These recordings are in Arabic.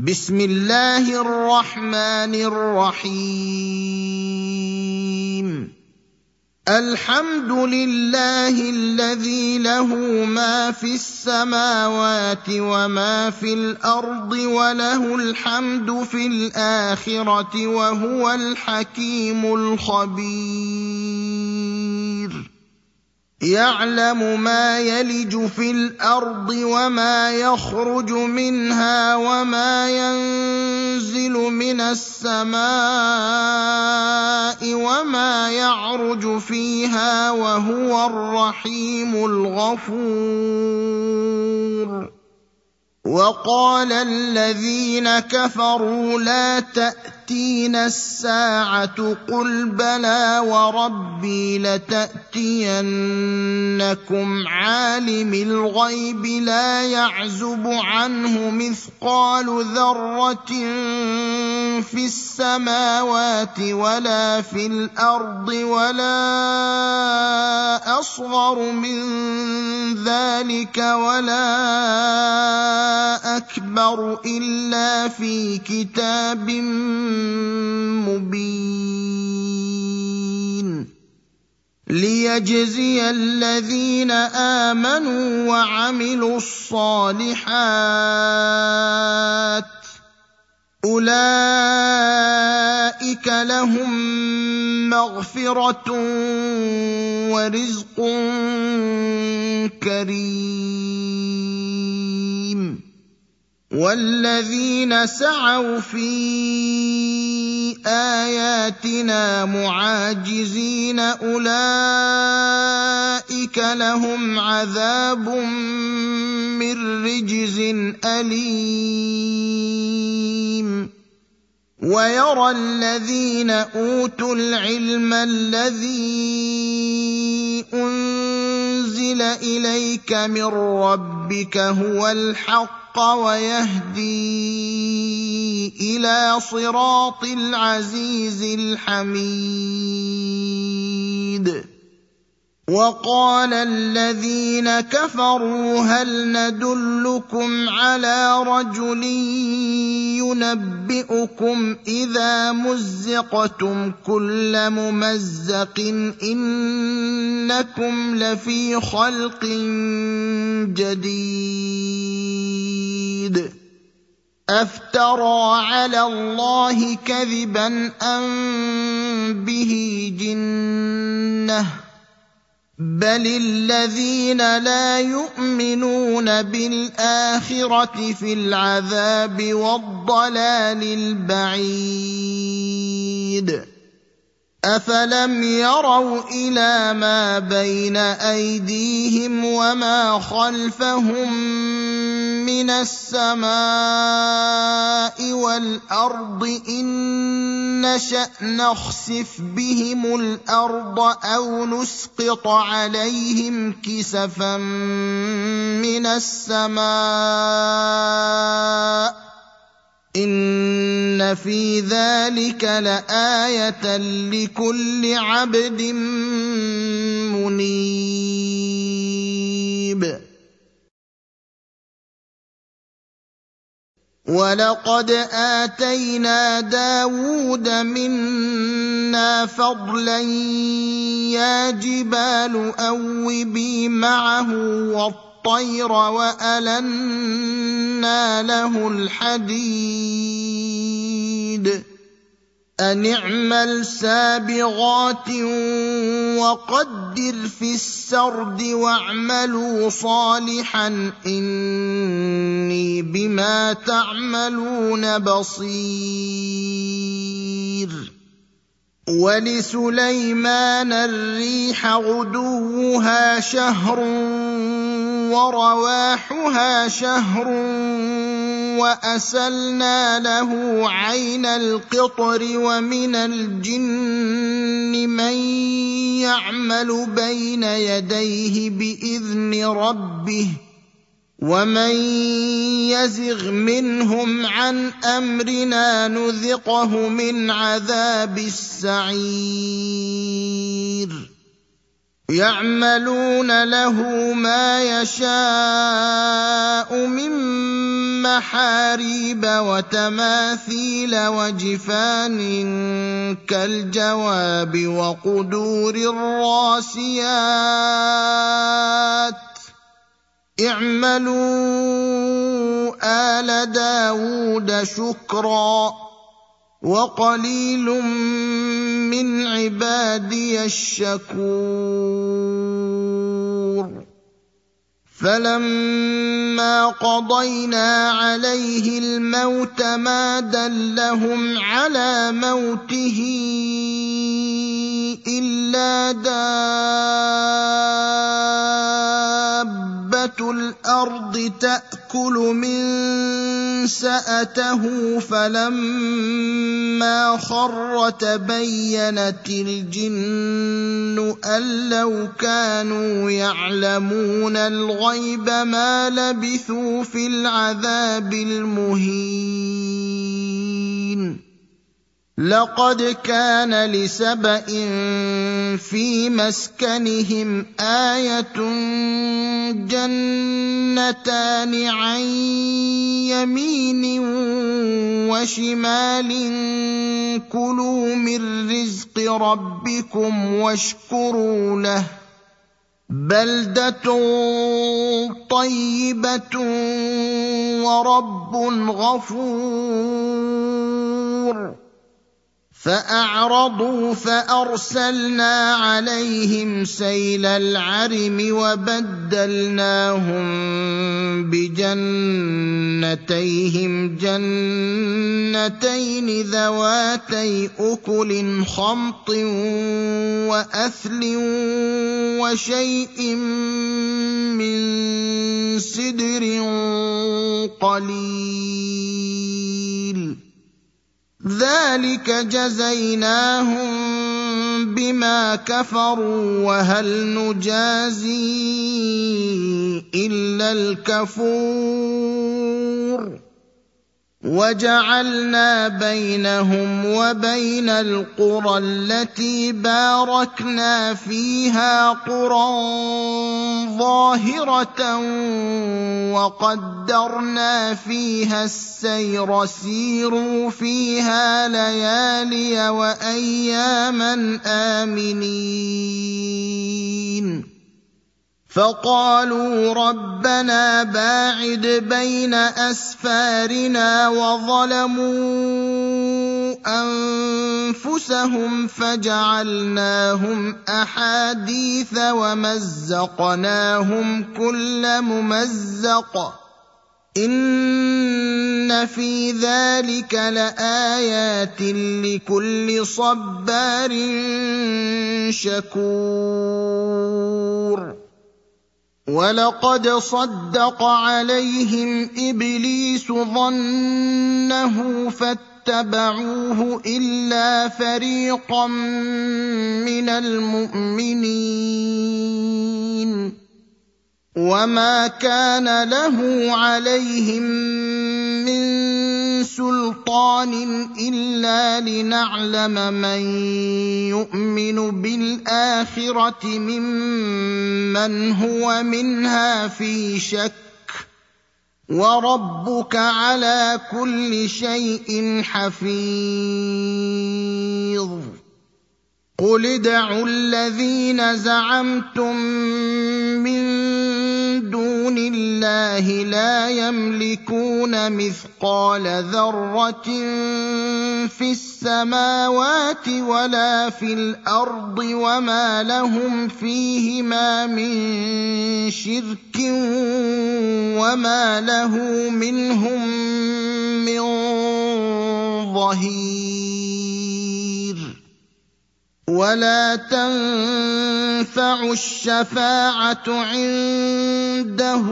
بسم الله الرحمن الرحيم. الحمد لله الذي له ما في السماوات وما في الارض وله الحمد في الاخره وهو الحكيم الخبير. يعلم ما يلج في الارض وما يخرج منها وما ينزل من السماء وما يعرج فيها وهو الرحيم الغفور. وقال الذين كفروا لا تأتينا الساعة قل بلى وربي لتأتينكم عالم الغيب لا يعزب عنه مثقال ذرة في السماوات ولا في الأرض ولا أصغر من ذلك ولا أكبر إلا في كتاب مبين. ليجزي الذين آمنوا وعملوا الصالحات أولئك لهم مغفرة ورزق كريم. والذين سعوا في آياتنا معاجزين أولئك لهم عذاب من رجز أليم. ويرى الذين أوتوا العلم الذي أنزل إليك من ربك هو الحق ويهدي إلى صراط العزيز الحميد. وقال الذين كفروا هل ندلكم على رجل ينبئكم إذا مزقتم كل ممزق إنكم لفي خلق جديد. أفترى على الله كذبا أم به جنة بل الذين لا يؤمنون بالآخرة في العذاب والضلال البعيد. أفلم يروا إلى ما بين أيديهم وما خلفهم من السماء والأرض إن نشأ نخسف بهم الأرض أو نسقط عليهم كسفا من السماء إن في ذلك لآية لكل عبد منيب. ولقد آتينا داود منا فضلا يا جبال أوبي معه والطير وألنا له الحديد أن اعمل سابغات وقدر في السرد واعملوا صالحا إني بما تعملون بصير. ولسليمان الريح غدوها شهر ورواحها شهر وأسلنا له عين القطر ومن الجن من يعمل بين يديه بإذن ربه ومن يزغ منهم عن أمرنا نذقه من عذاب السعير. يعملون له ما يشاء من محاريب وتماثيل وجفان كالجواب وقدور الراسيات اعملوا آل داود شكرا وقليل من عبادي الشكور فلما قضينا عليه الموت ما دلهم على موته إلا دابة الأرض تأكل من سأته فلما خر تبينت الجن أن لو كانوا يعلمون الغيب ما لبثوا في العذاب المهين لقد كان لسبإ في مسكنهم آية جنتان عن يمين وشمال كلوا من رزق ربكم واشكروا له بلدة طيبة ورب غفور فأعرضوا فأرسلنا عليهم سيل العرم وبدلناهم بجنتيهم جنتين ذواتي أكل خمط وأثل وشيء من سدر قليل ذلك جزيناهم بما كفروا وهل نجازي إلا الكفور وجعلنا بينهم وبين القرى التي باركنا فيها قرى ظاهرة وقدرنا فيها السير سيروا فيها ليالي وأياما آمنين فقالوا ربنا باعد بين أسفارنا وظلموا أنفسهم فجعلناهم أحاديث ومزقناهم كل ممزق إن في ذلك لآيات لكل صبار شكور ولقد صدق عليهم إبليس ظنه فاتبعوه إلا فريقا من المؤمنين وما كان له عليهم من سلطان إلا لنعلم من يؤمن بالآخرة ممن هو منها في شك وربك على كل شيء حفيظ قل ادعوا الذين زعمتم من دون الله لا يملكون مثقال ذرة في السماوات ولا في الأرض وما لهم فيهما من شرك وما له منهم من ظهير ولا تنفع الشفاعة عنده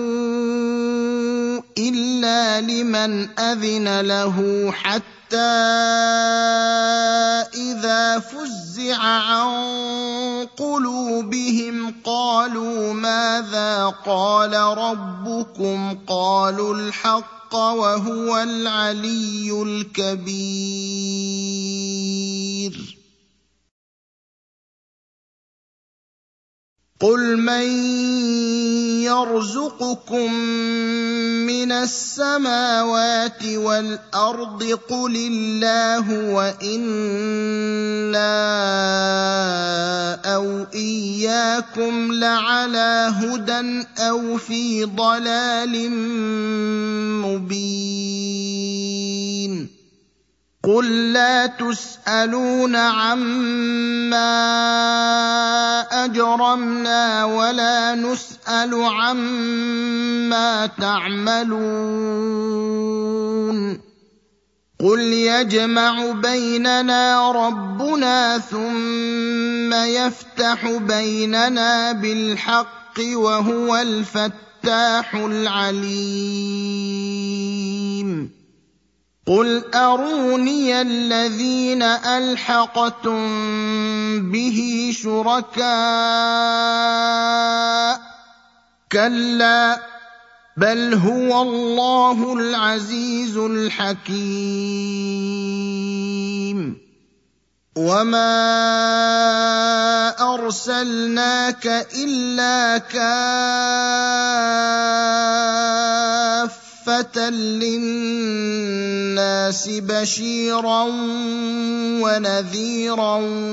إلا لمن أذن له حتى إذا فزع عن قلوبهم قالوا ماذا قال ربكم قالوا الحق وهو العلي الكبير قل من يرزقكم من السماوات والارض قل الله وإنا او اياكم لعلى هدى او في ضلال مبين قل لا تسالون عما اجرمنا ولا نسال عما تعملون قل يجمع بيننا ربنا ثم يفتح بيننا بالحق وهو الفتاح العليم قل اروني الذين الحقتم به شركاء كلا بل هو الله العزيز الحكيم وما ارسلناك الا كافة للناس بشيرا ونذيرا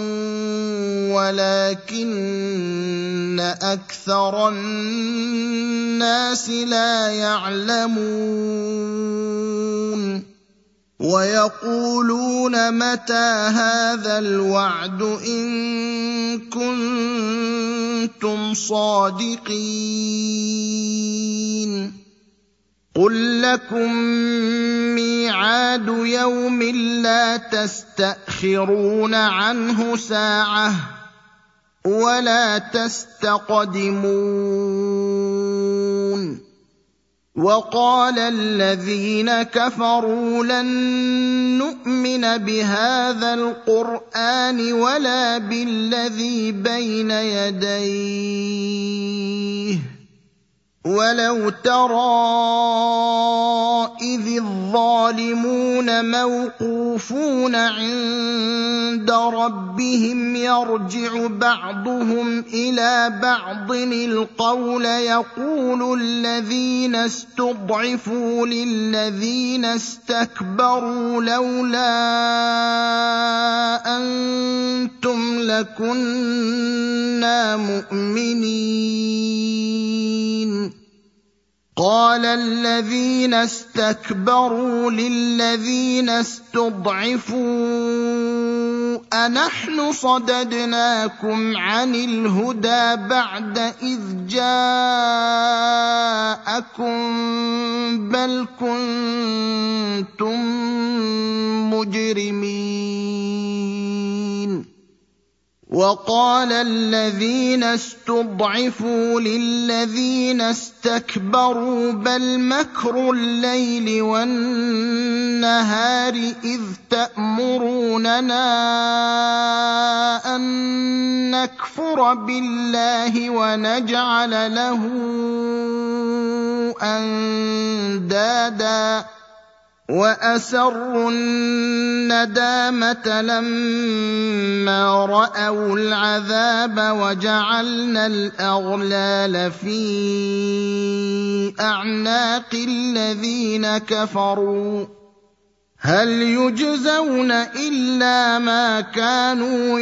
ولكن اكثر الناس لا يعلمون ويقولون متى هذا الوعد ان كنتم صادقين قل لكم ميعاد يوم لا تستأخرون عنه ساعة ولا تستقدمون وقال الذين كفروا لن نؤمن بهذا القرآن ولا بالذي بين يديه ولو ترى إذ الظالمون موقوفون عند ربهم يرجع بعضهم إلى بعض القول يقول الذين استضعفوا للذين استكبروا لولا أنتم لكنا مؤمنين قال الذين استكبروا للذين استضعفوا أنحن صددناكم عن الهدى بعد إذ جاءكم بل كنتم مجرمين وقال الذين استضعفوا للذين استكبروا بل مكر الليل والنهار إذ تأمروننا أن نكفر بالله ونجعل له أندادا وأسروا الندامة لما رأوا العذاب وجعلنا الأغلال في أعناق الذين كفروا هل يجزون إلا ما كانوا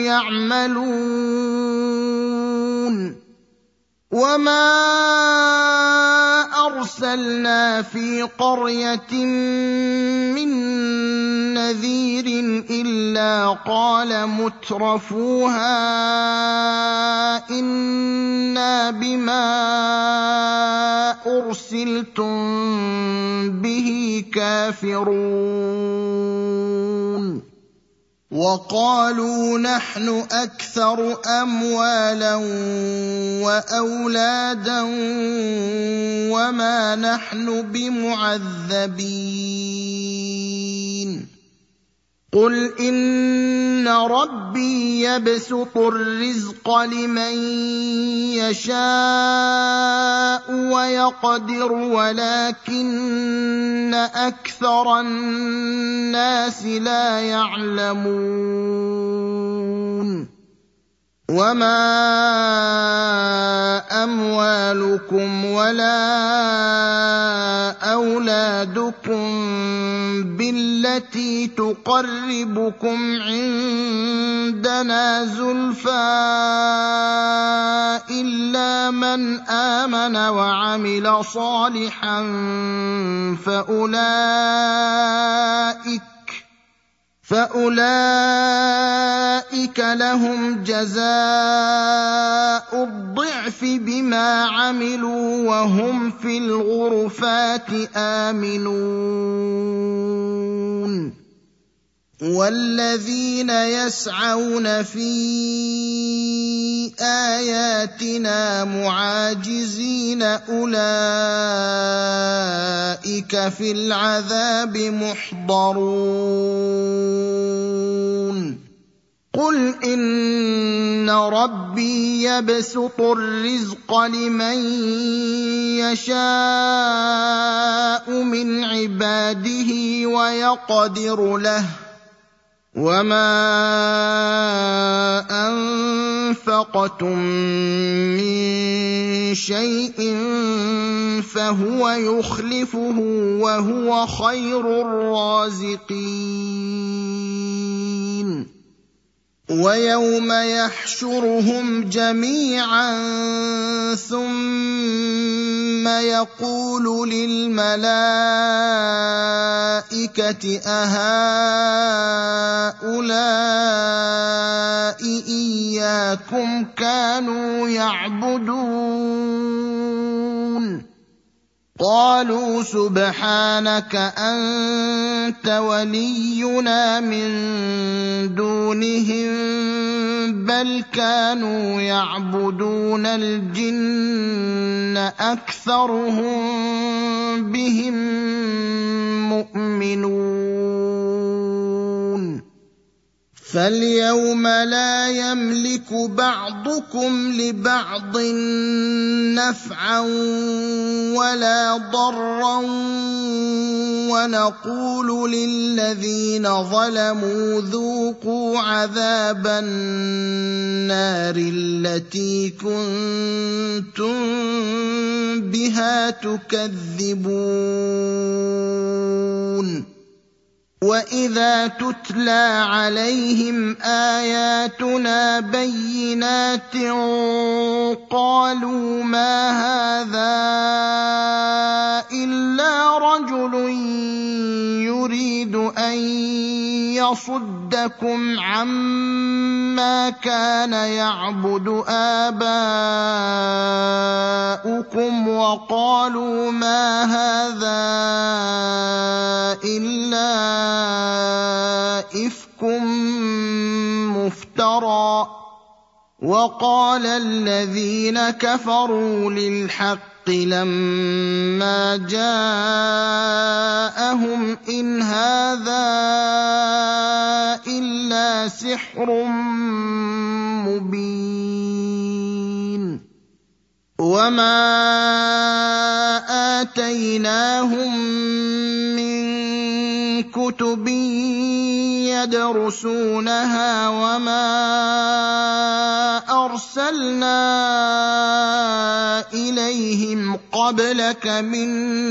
يعملون وما أرسلنا في قرية من نذير إلا قال مترفوها إنا بما أرسلتم به كافرون وقالوا نحن أكثر أموالا وأولادا وما نحن بمعذبين قل إن ربي يبسط الرزق لمن يشاء ويقدر ولكن أكثر الناس لا يعلمون وما أموالكم ولا أولادكم بالتي تقربكم عندنا زلفى إلا من آمن وعمل صالحا فأولئك لهم جزاء الضعف بما عملوا وهم في الغرفات آمنون والذين يسعون في آياتنا معاجزين أولئك في العذاب محضرون قل إن ربي يبسط الرزق لمن يشاء من عباده ويقدر له وما أنفقتم من شيء فهو يخلفه وهو خير الرازقين ويوم يحشرهم جميعا ثم يقول للملائكة أهؤلاء إياكم كانوا يعبدون قالوا سبحانك أنت ولينا من دونهم بل كانوا يعبدون الجن أكثرهم بهم مؤمنون فاليوم لا يملك بعضكم لبعض نفعا ولا ضرا ونقول للذين ظلموا ذوقوا عذاب النار التي كنتم بها تكذبون وإذا تتلى عليهم آياتنا بينات قالوا ما هذا إلا رجل يريد أن يصدكم عما كان يعبد آباؤكم وقالوا ما هذا إلا إفك مفترى وقال الذين كفروا للحق لما جاءهم إن هذا إلا سحر مبين وما آتيناهم من كتب يدرسونها وما أرسلنا إليهم قبلك من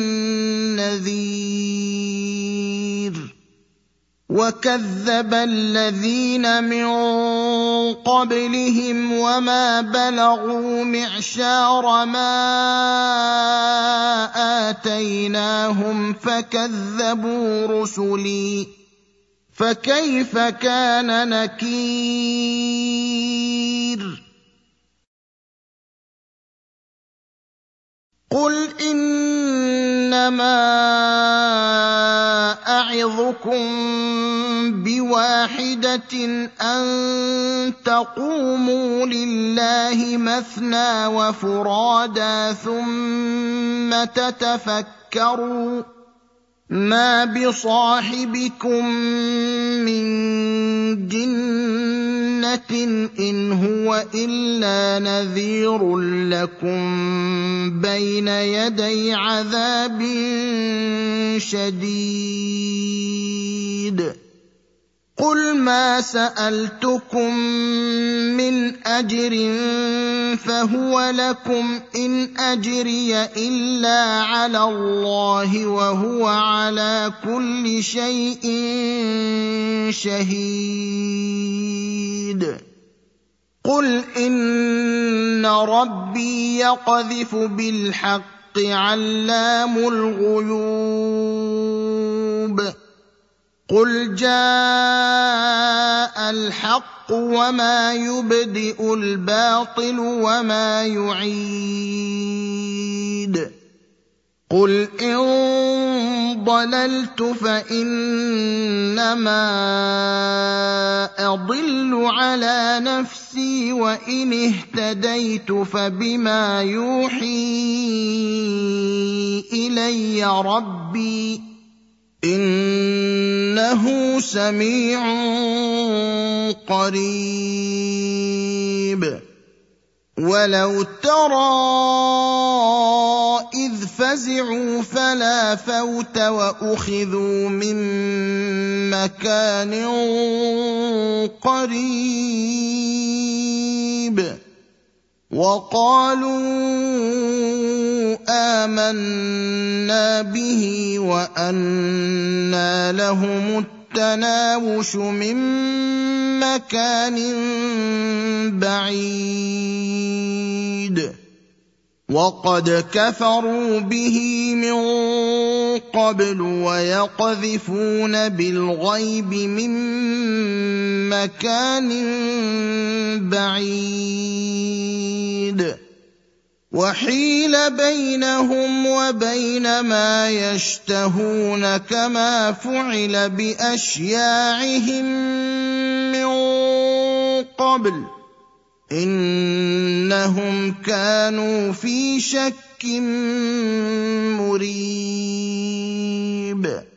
نذير وكذب الذين من قبلهم وما بلغوا معشار ما آتيناهم فكذبوا رسلي فكيف كان نكير قل إنما أعظكم بواحدة أن تقوموا لله مثنى وفرادا ثم تتفكروا ما بصاحبكم من جنة إن هو إلا نذير لكم بين يدي عذاب شديد قل ما سألتكم من أجر فهو لكم إن أجري إلا على الله وهو على كل شيء شهيد قل إن ربي يقذف بالحق علام الغيوب قل جاء الحق وما يبدئ الباطل وما يعيد قل إن ضللت فإنما أضل على نفسي وإن اهتديت فبما يوحي إلي ربي إنه سميع قريب ولو ترى إذ فزعوا فلا فوت وأخذوا من مكان قريب وقالوا آمنا به وأنى لهم التناوش من مكان بعيد وقد كفروا به من قبل ويقذفون بالغيب من مكان بعيد وحيل بينهم وبين ما يشتهون كما فعل بأشياعهم من قبل إنهم كانوا في شك مريب